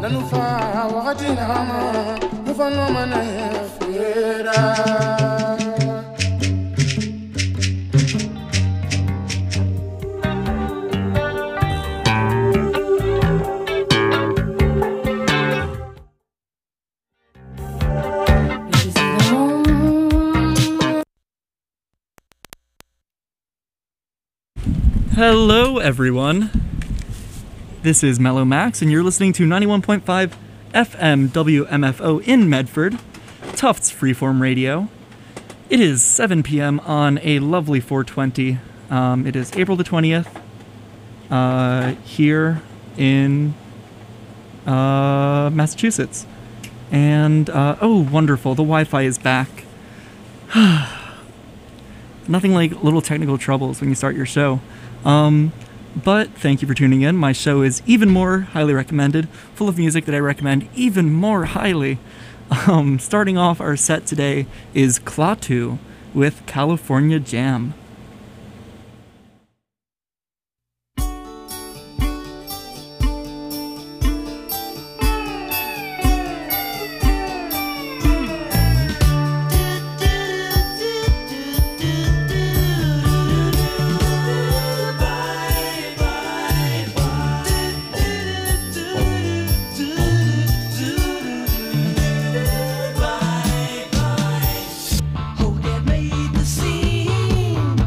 Hello everyone, this is Mellow Max and you're listening to 91.5 FM WMFO in Medford, Tufts Freeform Radio. It is 7 p.m. on a lovely 420. It is April the 20th here in Massachusetts. And, oh wonderful, the Wi-Fi is back. Nothing like little technical troubles when you start your show. But thank you for tuning in. My show is even more highly recommended, full of music that I recommend even more highly. Starting off our set today is Klaatu with California Jam. Who that made the scene?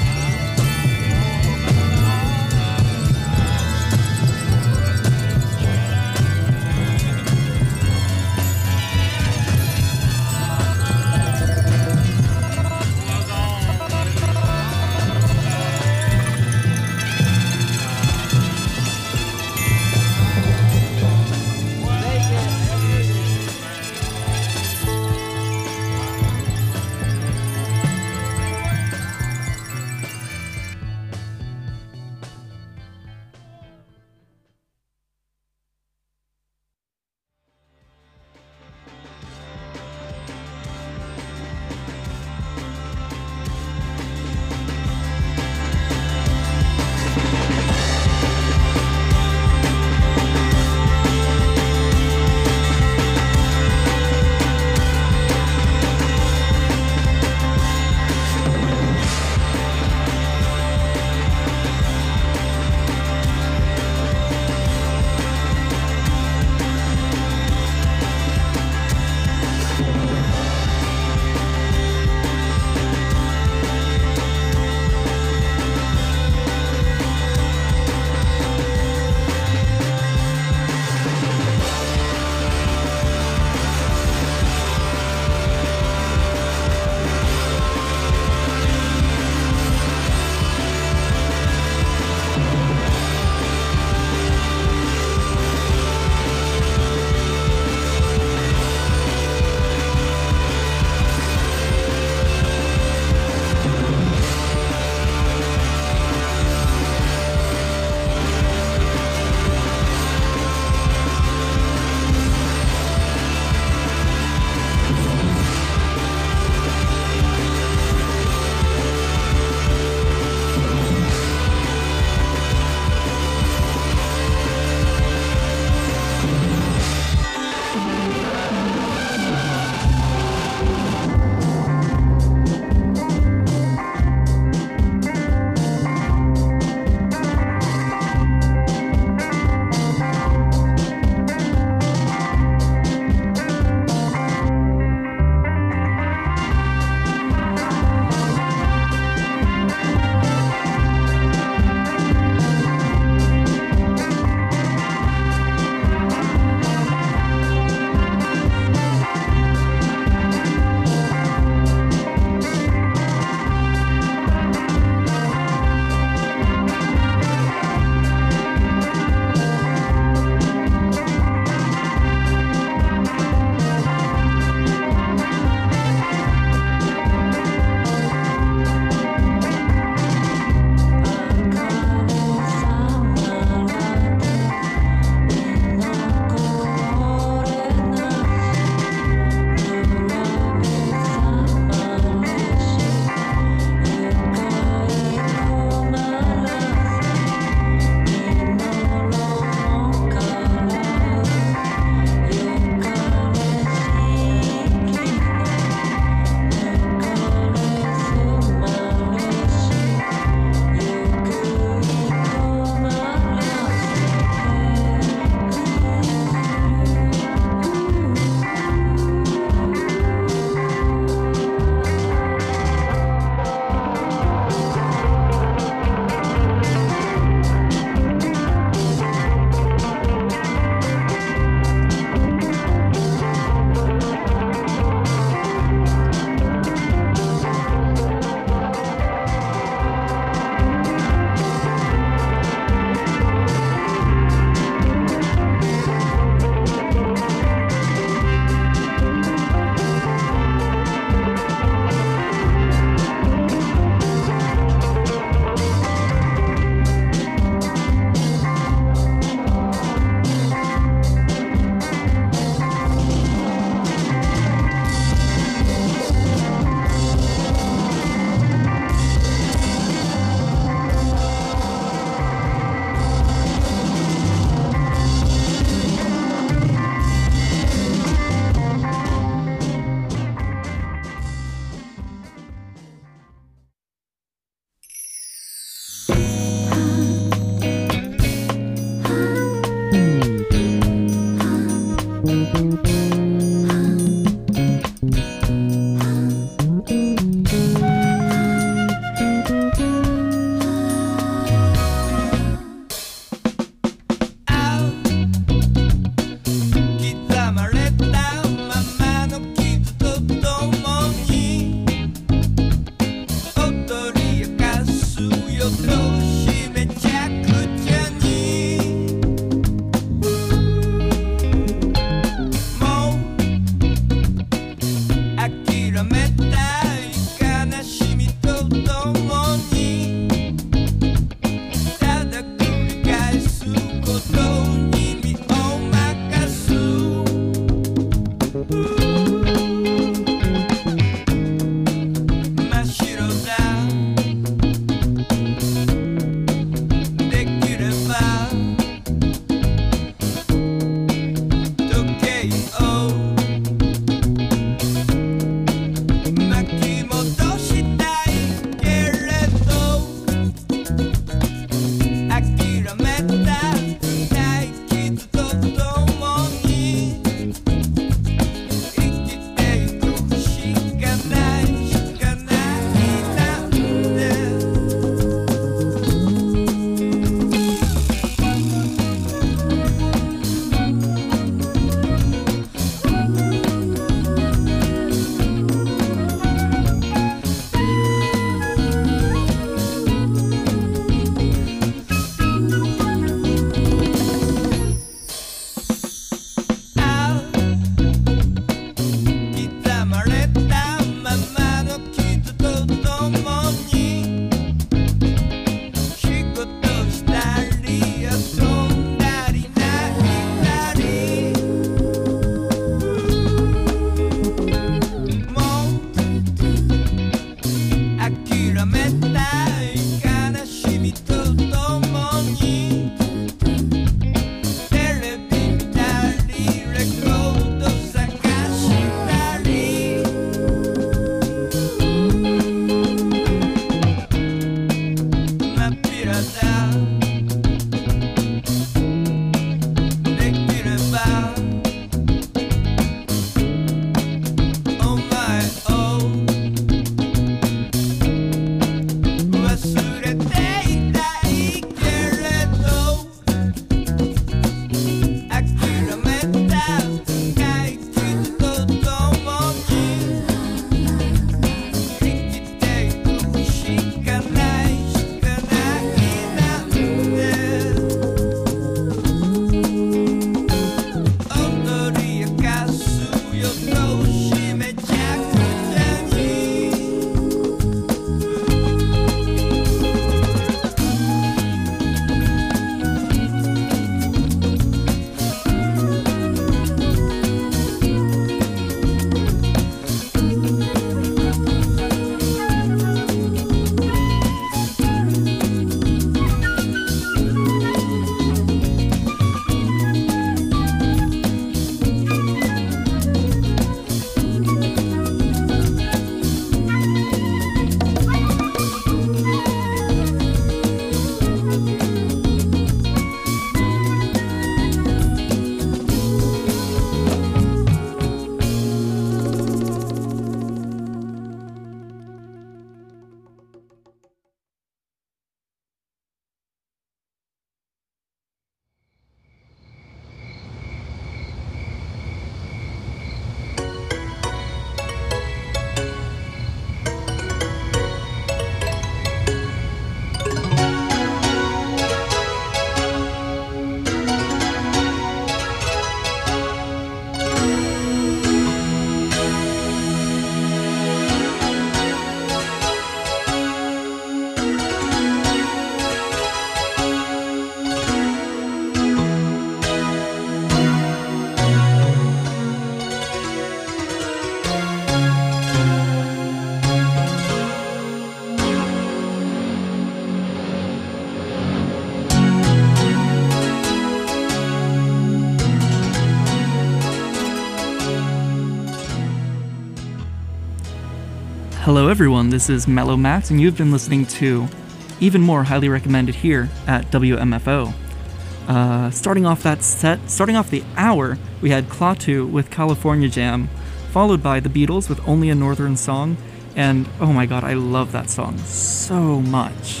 Hello everyone, this is Mellow Max, and you've been listening to Even More Highly Recommended here at WMFO. Starting off the hour, we had Klaatu with California Jam, followed by the Beatles with Only a Northern Song, and oh my god, I love that song so much.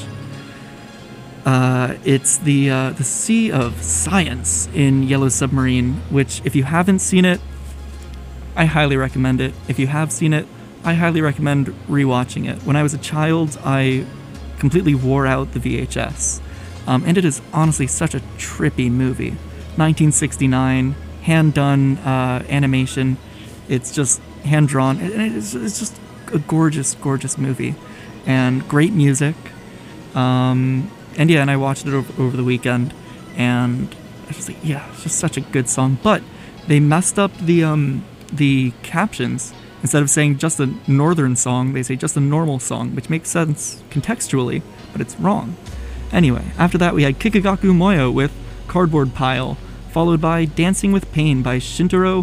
It's the Sea of Science in Yellow Submarine, which if you haven't seen it, I highly recommend it. If you have seen it, I highly recommend rewatching it. When I was a child, I completely wore out the VHS. And it is honestly such a trippy movie. 1969, hand-done animation. It's just hand-drawn. And it's just a gorgeous, gorgeous movie. And great music. And I watched it over the weekend. And I was just like, yeah, it's just such a good song. But they messed up the captions. Instead of saying just a northern song, they say just a normal song, which makes sense contextually, but it's wrong. Anyway, after that we had Kikagaku Moyo with Cardboard Pile, followed by Dancing with Pain by Shintaro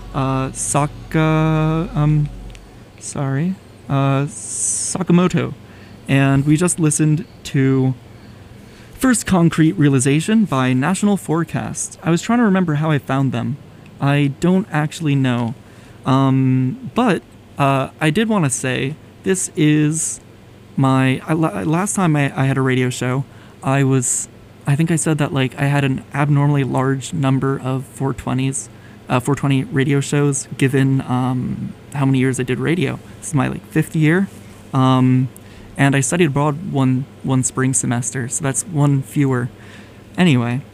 Sakamoto. And we just listened to First Concrete Realization by National Forecast. I was trying to remember how I found them. I don't actually know. But I did want to say, this is my, last time I had a radio show, I think I said that, like, I had an abnormally large number of 420 radio shows, given, how many years I did radio. This is my, like, 5th year, and I studied abroad one spring semester, so that's one fewer. Anyway,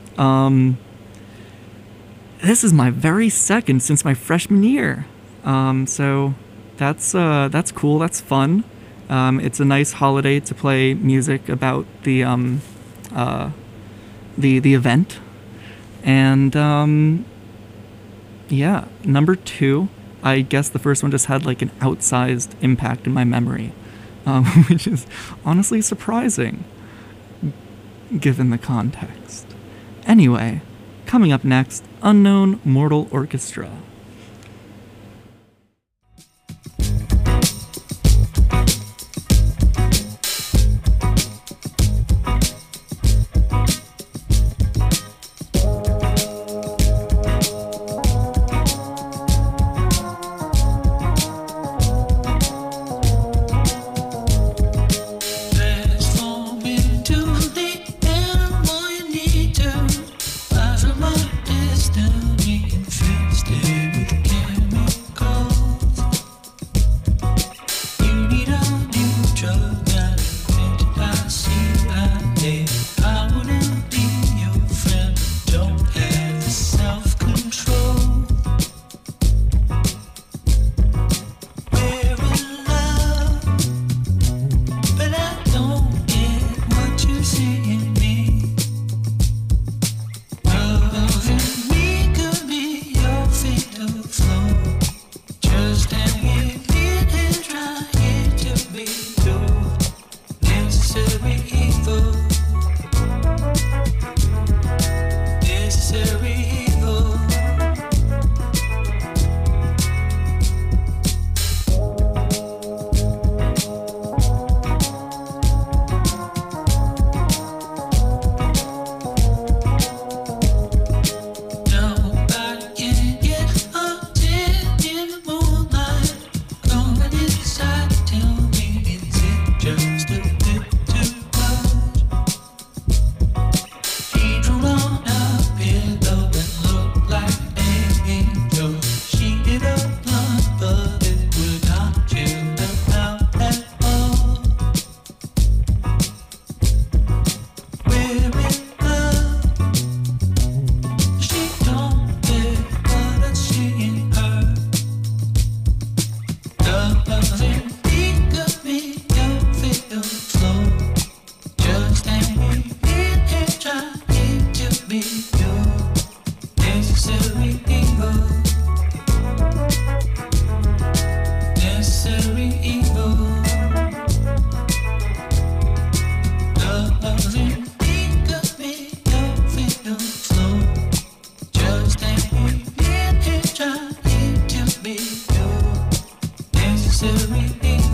this is my very second since my freshman year. So that's cool. That's fun. It's a nice holiday to play music about the event. And, yeah, number 2, I guess the first one just had like an outsized impact in my memory, which is honestly surprising given the context. Anyway, coming up next, Unknown Mortal Orchestra. Necessary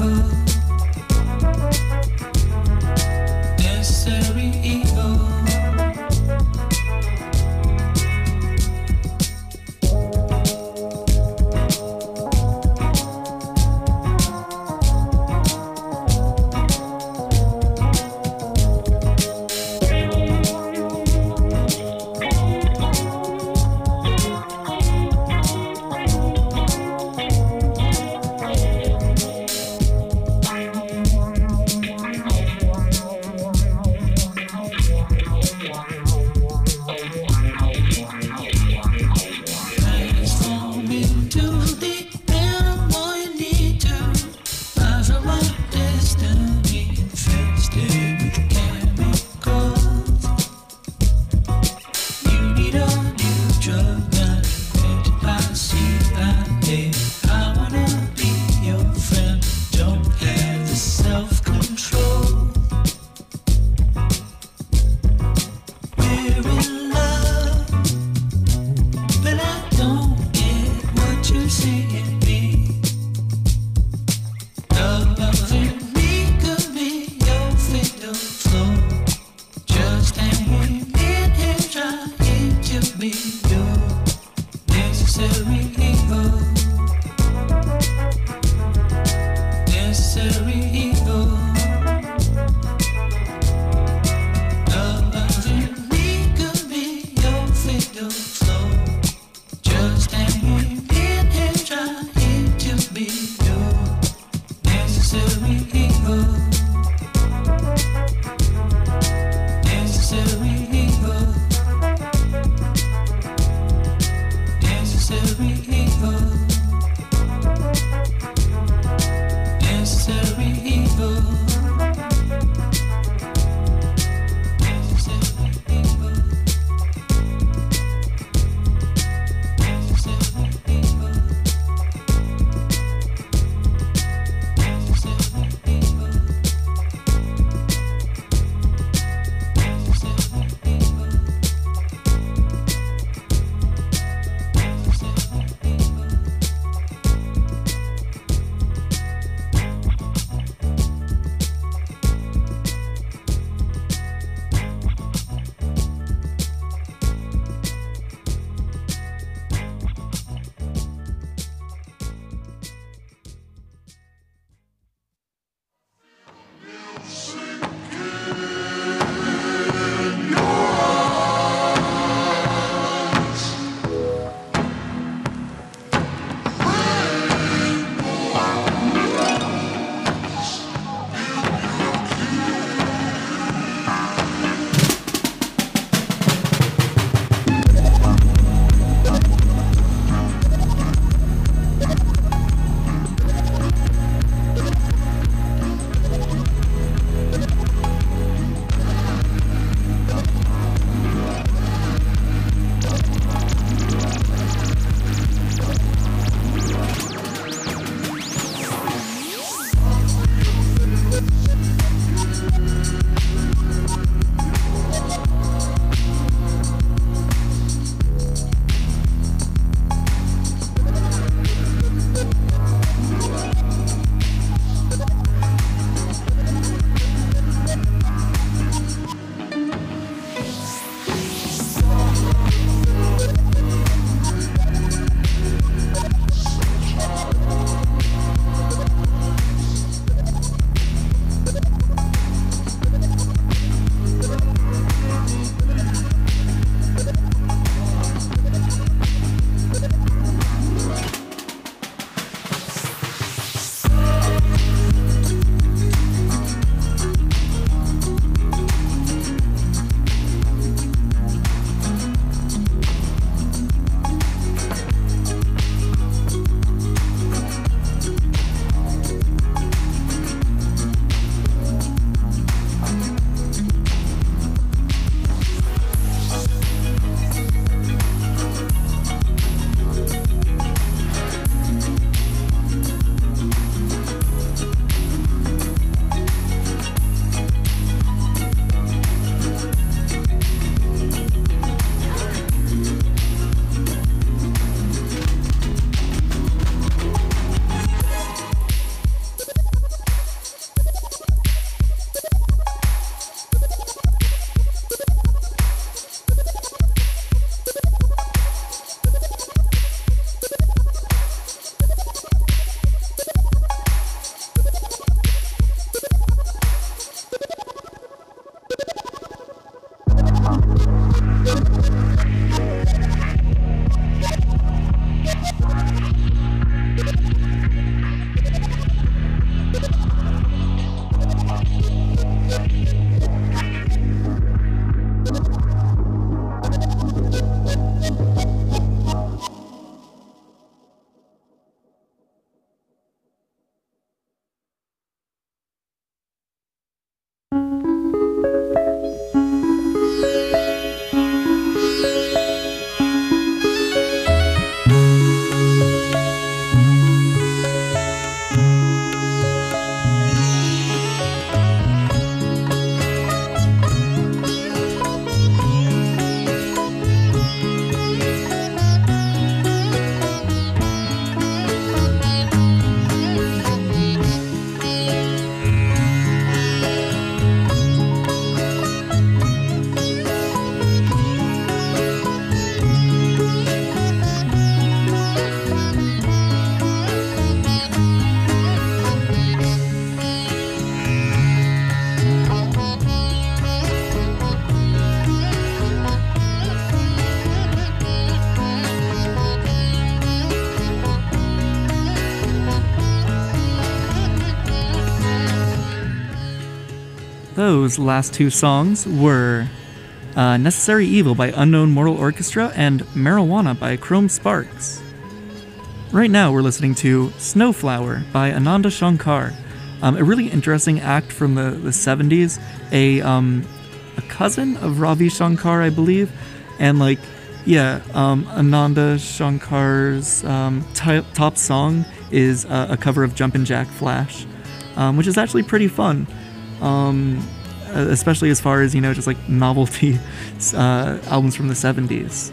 Those last two songs were Necessary Evil by Unknown Mortal Orchestra and Marijuana by Chrome Sparks. Right now we're listening to Snowflower by Ananda Shankar, a really interesting act from the 70s, a cousin of Ravi Shankar, I believe, and Ananda Shankar's top song is a cover of Jumpin' Jack Flash, which is actually pretty fun. Especially as far as, just like novelty albums from the 70s.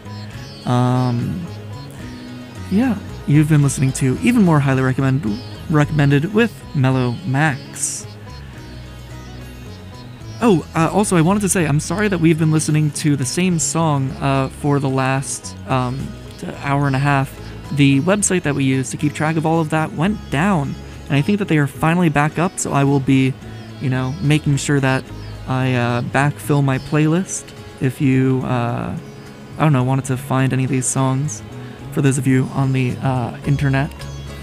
You've been listening to Even More Highly Recommended with Mellow Max. Also, I wanted to say, I'm sorry that we've been listening to the same song for the last hour and a half. The website that we used to keep track of all of that went down, and I think that they are finally back up, so I will be, making sure that I backfill my playlist if you, wanted to find any of these songs, for those of you on the internet.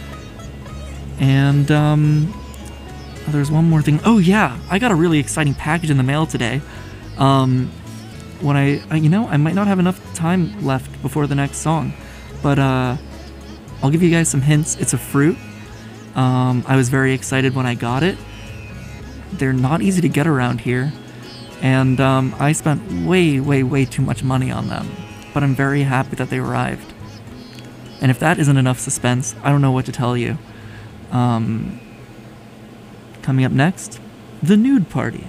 And there's one more thing. Oh yeah, I got a really exciting package in the mail today. When I might not have enough time left before the next song, but I'll give you guys some hints. It's a fruit. I was very excited when I got it. They're not easy to get around here, and I spent way too much money on them, but I'm very happy that they arrived. And if that isn't enough suspense, I don't know what to tell you. Coming up next, The Nude Party.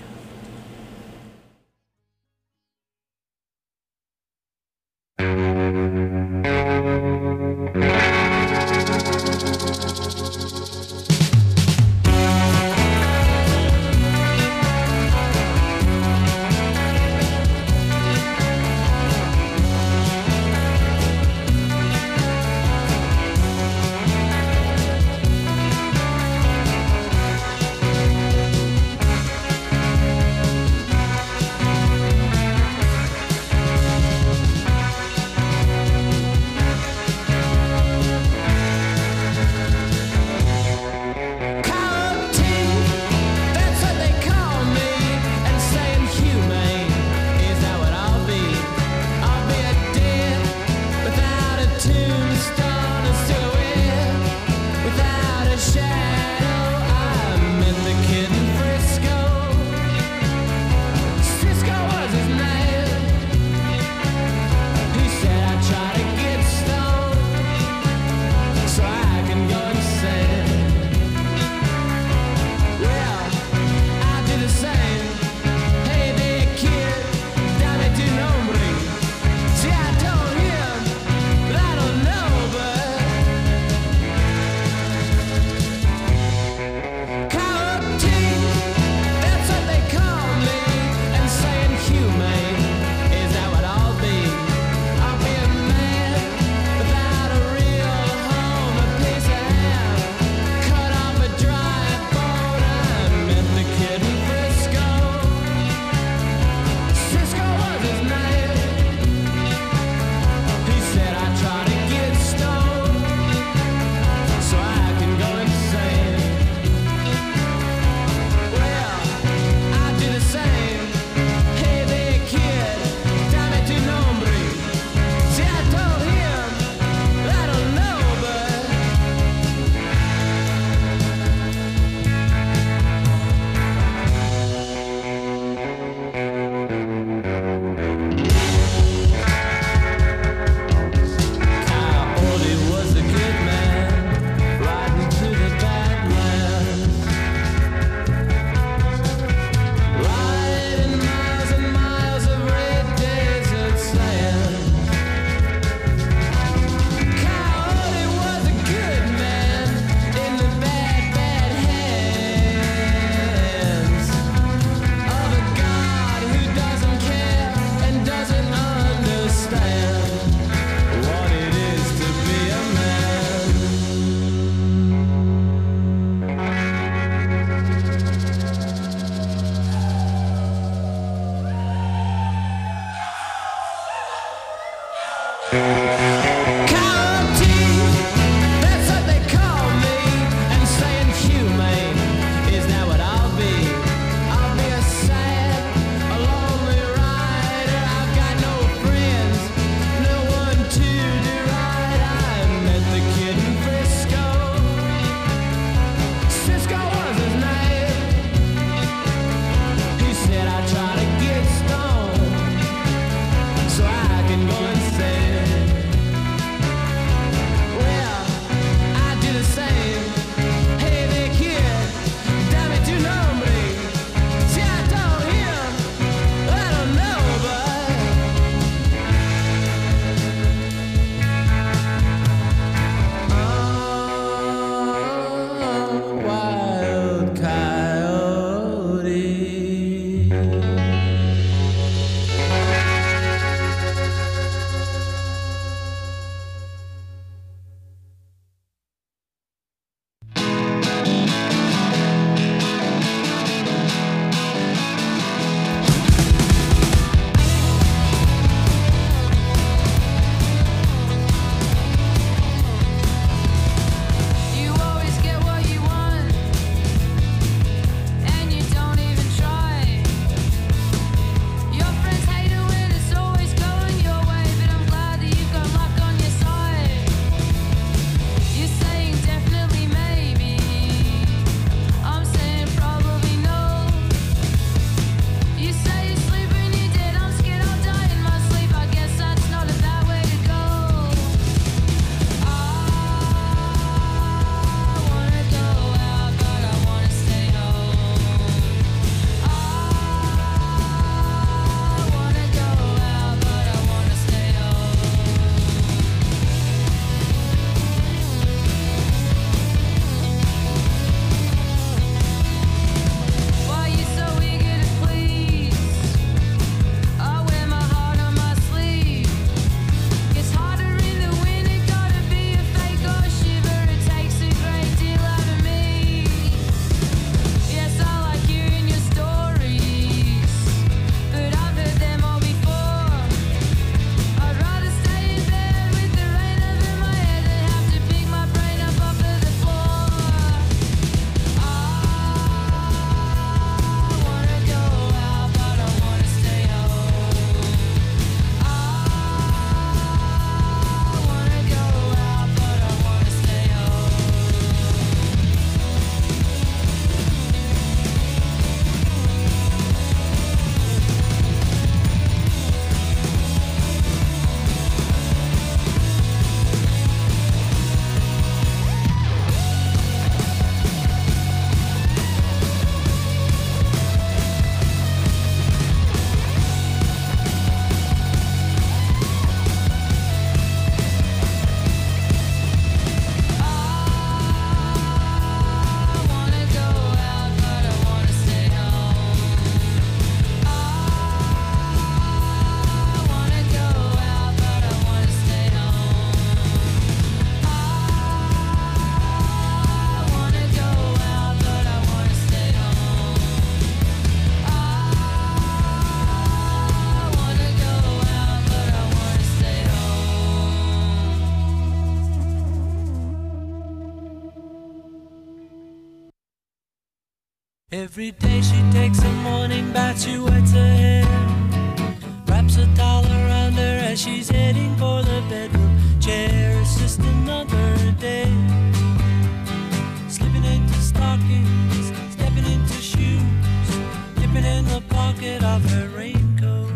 Every day she takes a morning bath, she wets her hair, wraps a towel around her as she's heading for the bedroom chair. It's just another day, slipping into stockings, stepping into shoes, dipping in the pocket of her raincoat.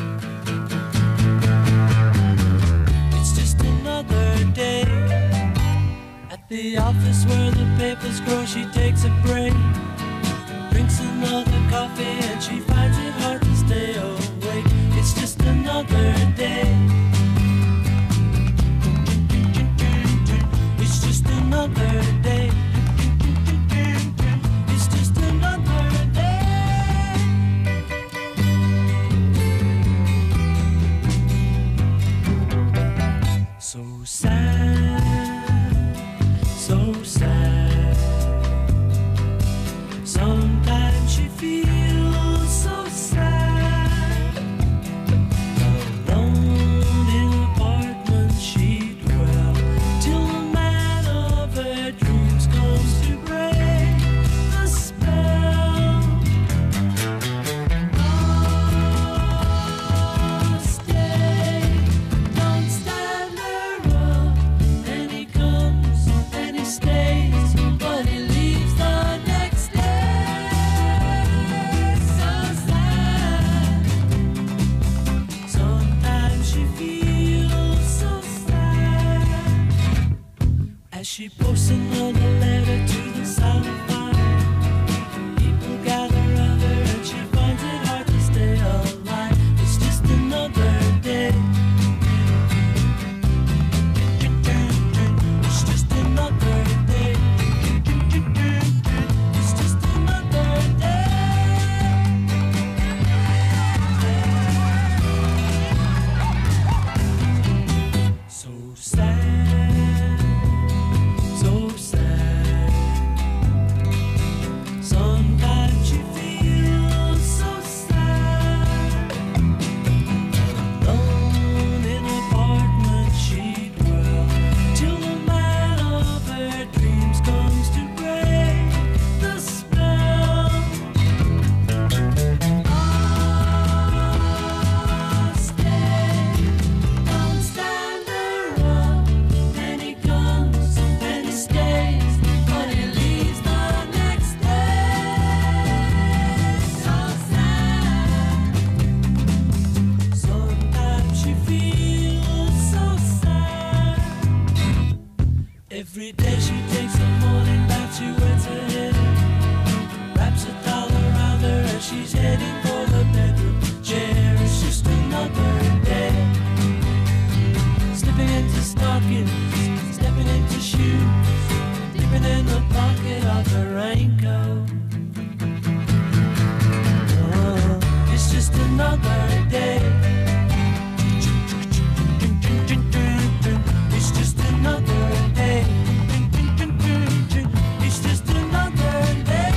It's just another day. At the office where the papers grow, she takes a break, drinks another coffee, and she finds it hard to stay awake. It's just another day. It's just another day. It's just another day. So sad, so sad. Sometimes she feels so sad. Alone in an apartment she dwells, till the man of her dreams comes to break the spell. Oh, stay, don't stand her up. And he comes and he stays, but he leaves the next day. So sad. Sometimes she feels so sad. As she posts another letter to the sound of fire, people gather around her and she finds it hard to stay alive. It's just another day. It's just another day. It's just another day. So sad, so sad. Sometimes she feels so sad. Alone in an apartment she dwells, till the man of her dreams comes to break the spell. Oh, stay, don't stand her up. And he comes and he stays, but he leaves the next day. So sad. Sometimes she feels so sad. Every day she takes a morning bath, she wets her head, wraps a towel around her as she's heading for the bedroom chair. It's just another day, slipping into stockings, stepping into shoes, dipping in the pocket of her raincoat. Oh, it's just another day. It's just another day. It's just another day.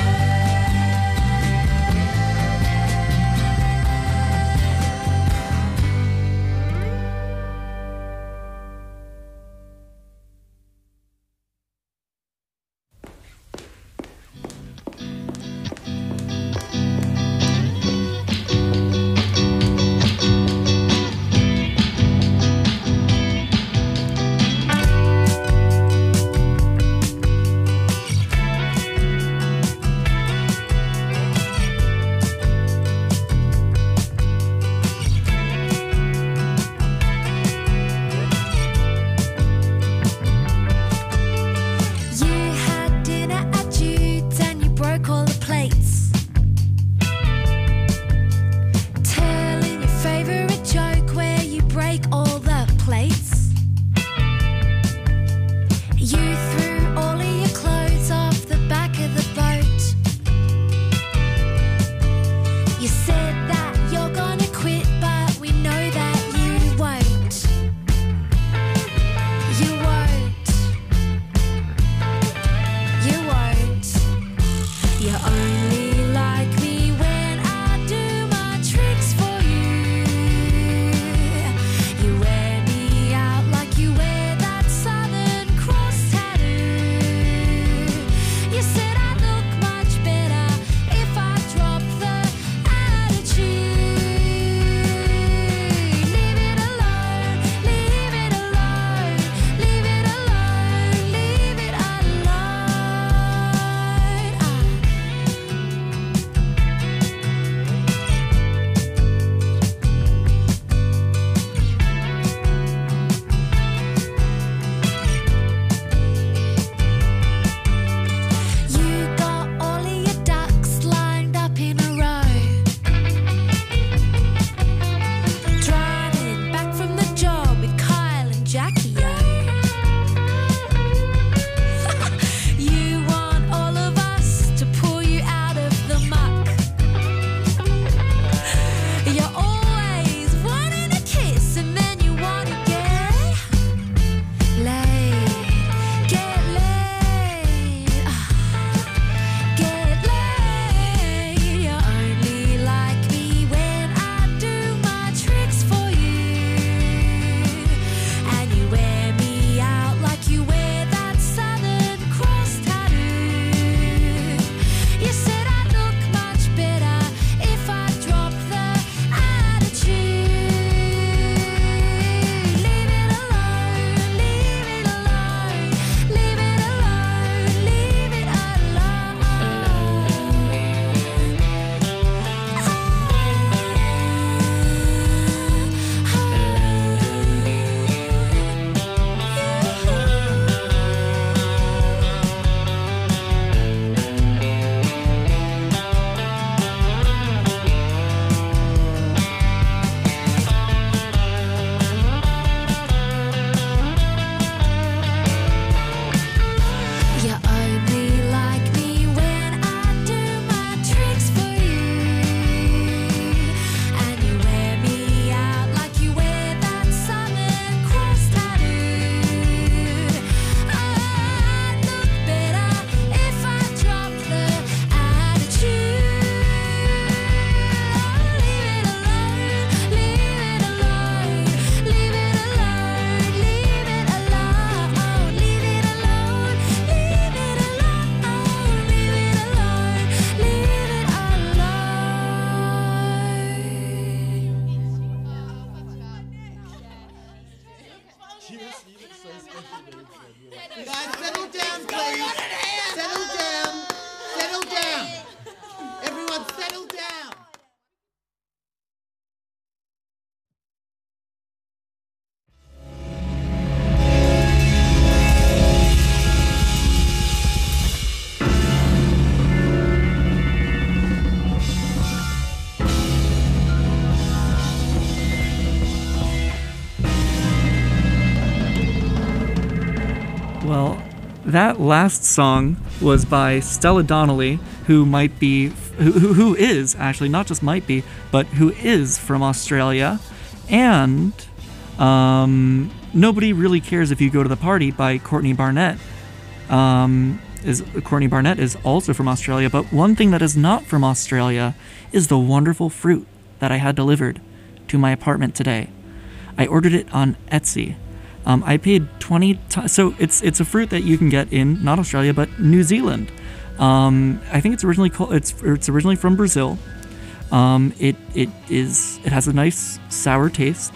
that last song was by Stella Donnelly, who is actually, not just might be, but who is from Australia. And Nobody Really Cares If You Go to the Party by Courtney Barnett. Courtney Barnett is also from Australia, but one thing that is not from Australia is the wonderful fruit that I had delivered to my apartment today. I ordered it on Etsy. I paid 20 so it's a fruit that you can get in not Australia but New Zealand. I think it's originally it's originally from Brazil. It has a nice sour taste.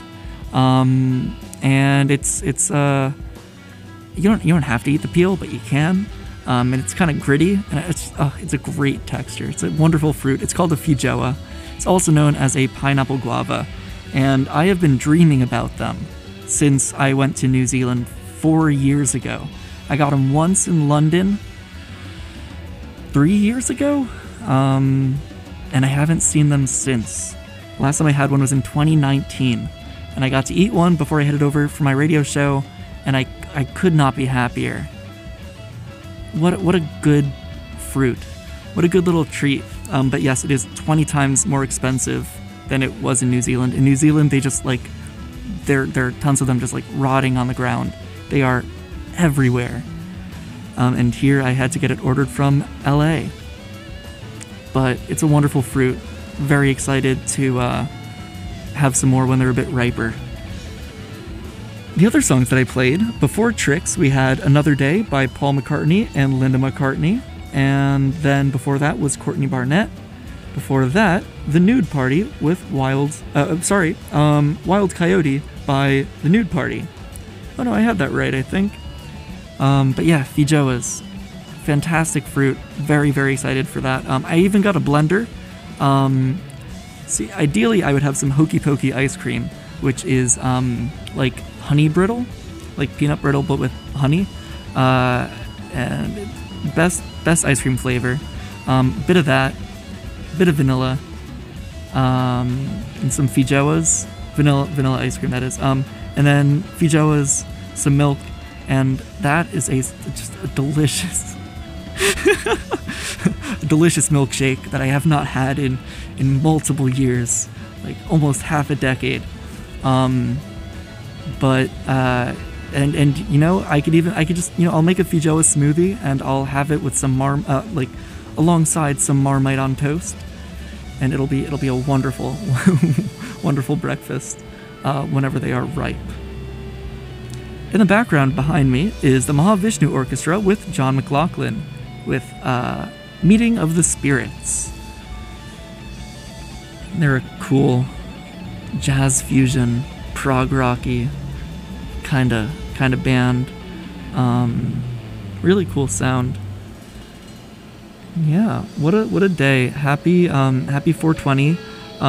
And it's you don't have to eat the peel, but you can. And it's kind of gritty, and it's a great texture. It's a wonderful fruit. It's called a feijoa. It's also known as a pineapple guava, and I have been dreaming about them since I went to New Zealand 4 years ago. I got them once in London 3 years ago, and I haven't seen them since. Last time I had one was in 2019, and I got to eat one before I headed over for my radio show, and I could not be happier. What a good fruit. What a good little treat. But yes, it is 20 times more expensive than it was in New Zealand. In New Zealand, they just there are tons of them just rotting on the ground. They are everywhere. And here I had to get it ordered from LA. But it's a wonderful fruit. Very excited to have some more when they're a bit riper. The other songs that I played, before Tricks, we had Another Day by Paul McCartney and Linda McCartney. And then before that was Courtney Barnett. Before that, The Nude Party with Wild Coyote by The Nude Party. Oh no, I had that right, I think. But yeah, feijoas. Fantastic fruit. Very, very excited for that. I even got a blender. See, ideally I would have some Hokey Pokey ice cream, which is like honey brittle, like peanut brittle but with honey. And best ice cream flavor. Bit of that, bit of vanilla, and some feijoas, vanilla ice cream that is. And then feijoas, some milk, and that is just a delicious, delicious milkshake that I have not had in multiple years, like almost half a decade. But and you know, I could just, you know, I'll make a feijoa smoothie and I'll have it with some alongside some Marmite on toast, and it'll be a wonderful wonderful breakfast whenever they are ripe. In the background behind me is the Mahavishnu Orchestra with John McLaughlin with Meeting of the Spirits. They're a cool jazz fusion, prog rocky kind of band. Really cool sound. Yeah, what a day. Happy 420.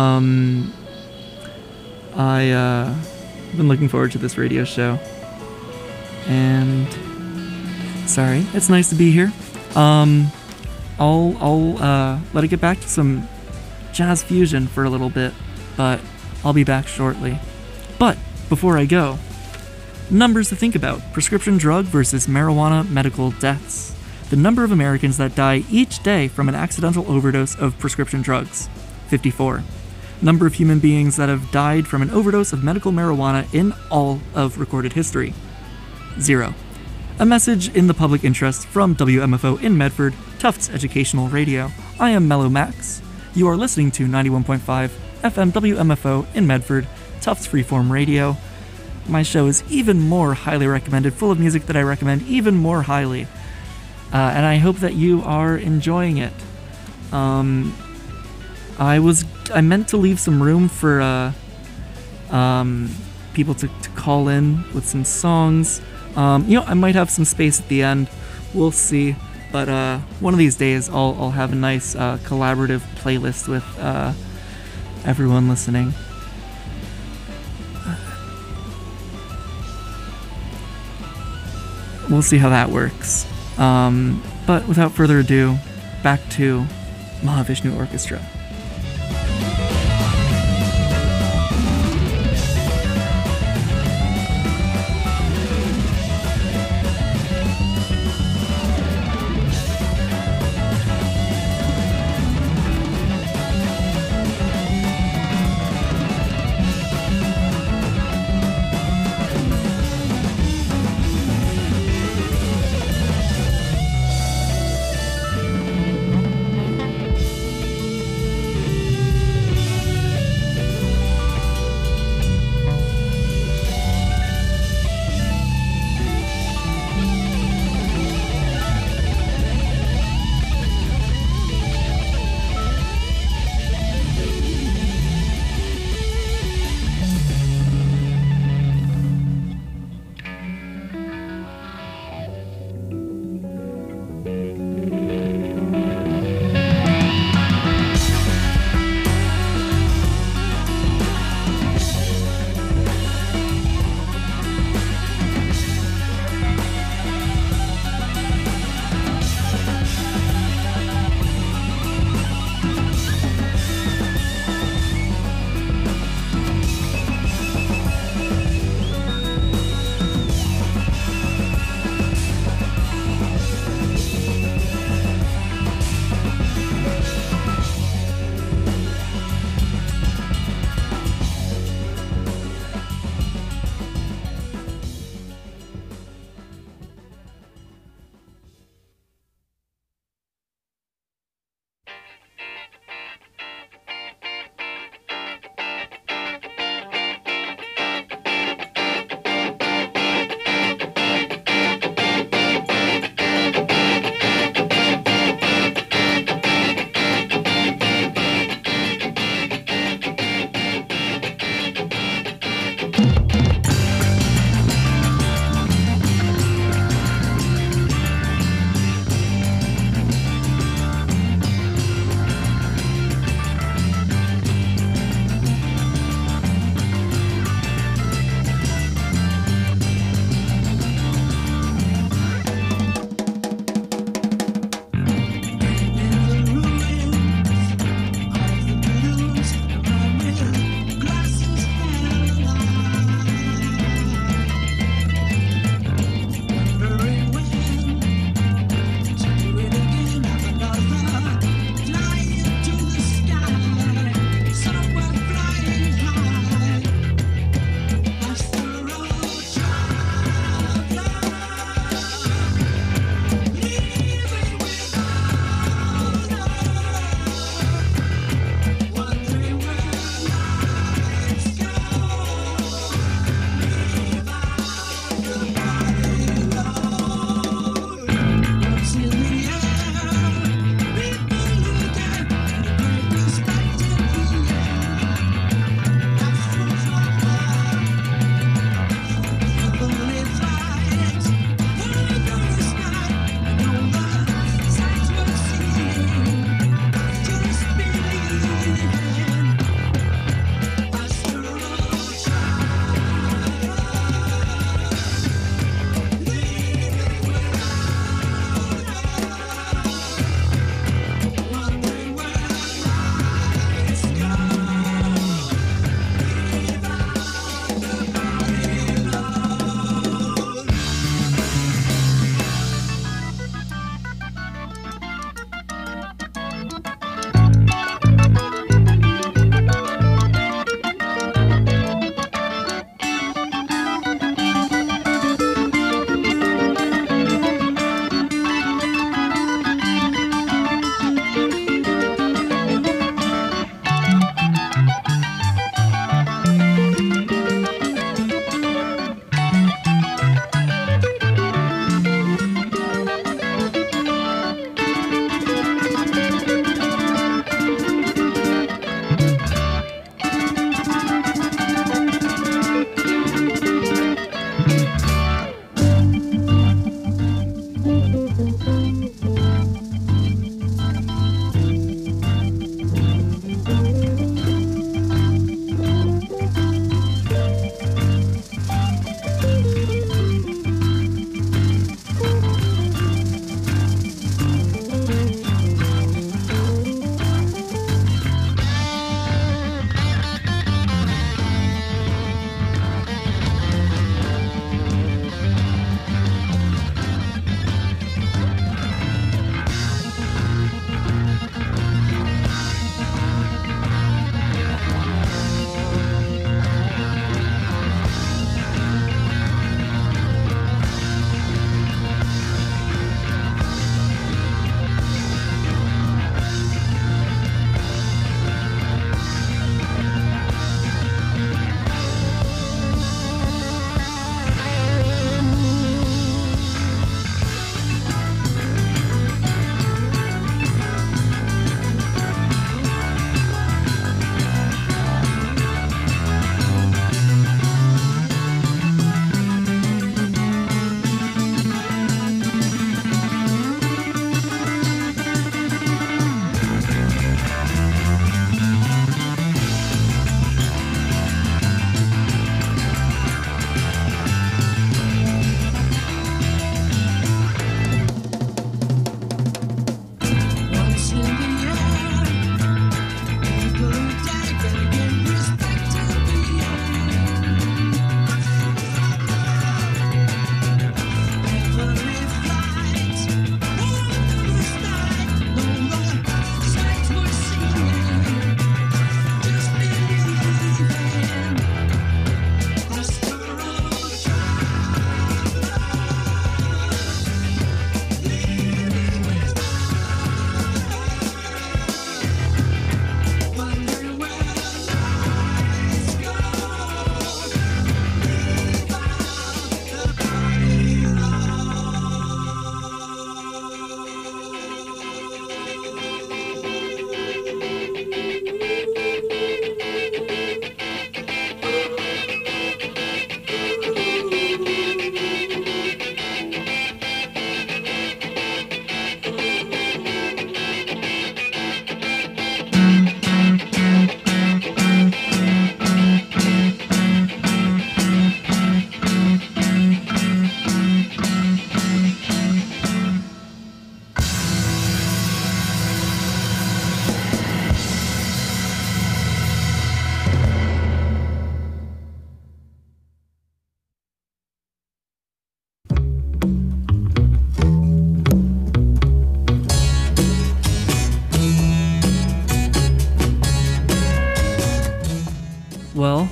I've been looking forward to this radio show. And sorry, it's nice to be here. I'll let it get back to some jazz fusion for a little bit, but I'll be back shortly. But before I go, numbers to think about. Prescription drug versus marijuana medical deaths. The number of Americans that die each day from an accidental overdose of prescription drugs, 54. Number of human beings that have died from an overdose of medical marijuana in all of recorded history, 0. A message in the public interest from WMFO in Medford, Tufts Educational Radio. I am Mellow Max. You are listening to 91.5 FM WMFO in Medford, Tufts Freeform Radio. My show is even more highly recommended, full of music that I recommend even more highly. And I hope that you are enjoying it. I meant to leave some room for people to call in with some songs. I might have some space at the end. We'll see. But one of these days, I'll have a nice collaborative playlist with everyone listening. We'll see how that works. But without further ado, back to Mahavishnu Orchestra.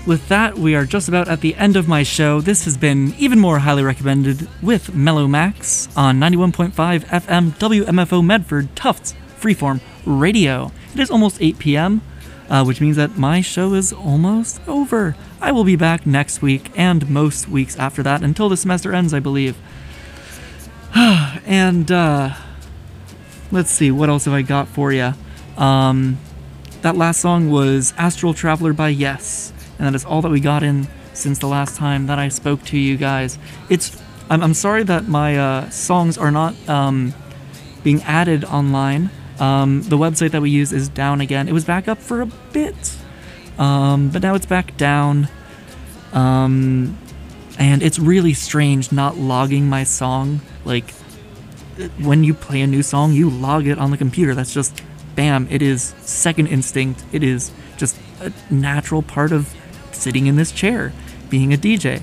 with that, we are just about at the end of my show. This has been Even More Highly Recommended with Mellow Max on 91.5 FM WMFO Medford Tufts Freeform Radio. It is almost 8 p.m., which means that my show is almost over. I will be back next week and most weeks after that until the semester ends, I believe. And let's see, what else have I got for you? That last song was Astral Traveler by Yes, and that is all that we got in since the last time that I spoke to you guys. I'm sorry that my songs are not being added online. The website that we use is down again. It was back up for a bit, but now it's back down. And it's really strange not logging my song. Like, when you play a new song, you log it on the computer. That's just, bam, it is second instinct. It is just a natural part of sitting in this chair, being a DJ.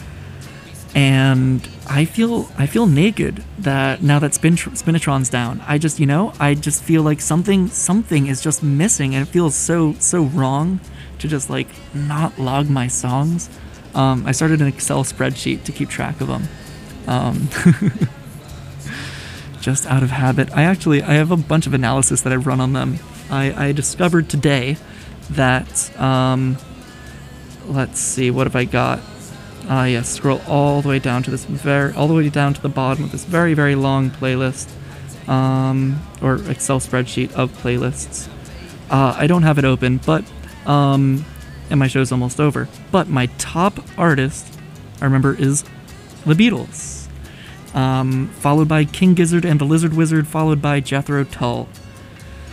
And I feel naked that now that Spinatron's down. I just feel like something is just missing, and it feels so wrong to just like not log my songs. I started an Excel spreadsheet to keep track of them. Just out of habit. I have a bunch of analysis that I've run on them. I discovered today that, let's see, what have I got? Yes, scroll all the way down to the bottom of this very, very long playlist, or Excel spreadsheet of playlists. I don't have it open, but, and my show's almost over. But my top artist, I remember, is The Beatles. Followed by King Gizzard and the Lizard Wizard, followed by Jethro Tull.